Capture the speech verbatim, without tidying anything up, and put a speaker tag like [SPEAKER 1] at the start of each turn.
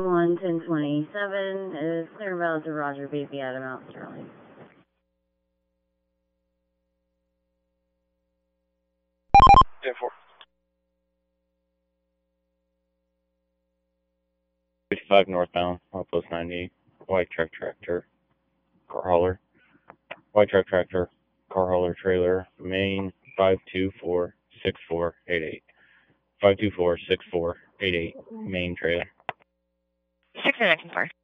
[SPEAKER 1] one ten twenty-seven is clear about to Roger Baby at Mount Sterling.
[SPEAKER 2] ten four.
[SPEAKER 3] fifty-five northbound, Outpost ninety, white truck tractor, car hauler. White truck tractor, car hauler trailer, main five two four six four eight eight. five two four six four eight eight, main trailer.
[SPEAKER 4] six nine four.